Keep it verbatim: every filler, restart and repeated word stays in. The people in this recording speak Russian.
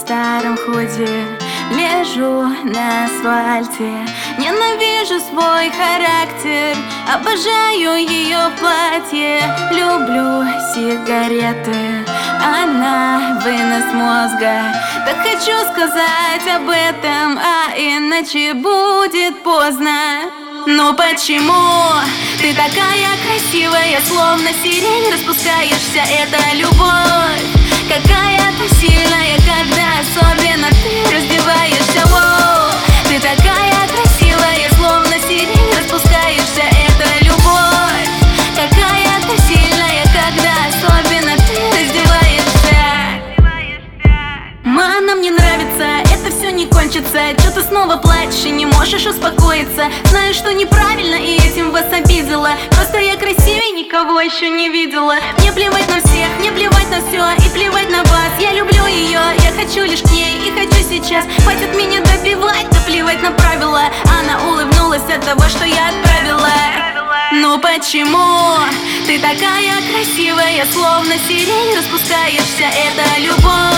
старом худи лежу на асфальте. Ненавижу свой характер, обожаю ее платье. Люблю сигареты, она вынос мозга. Так хочу сказать об этом, а иначе будет поздно. Но почему ты такая красивая, словно сирень распускаешься? Это любовь какая-то сильная, когда особенно ты раздеваешься. Воу, ты такая красивая, словно сирень распускаешься. Это любовь какая-то сильная, когда особенно ты раздеваешься. Мама, мне нравится, это все не кончится. Чё ты снова плачешь и не можешь успокоиться? Знаю, что неправильно и этим вас обидела. Просто я красивее никого еще не видела. Мне плевать на всех, мне плевать на все и плевать на вас. Я люблю ее, я хочу лишь к ней и хочу сейчас. Хватит меня добивать, да плевать на правила. Она улыбнулась от того, что я отправила. Ну почему ты такая красивая, словно сирень распускаешься? Это любовь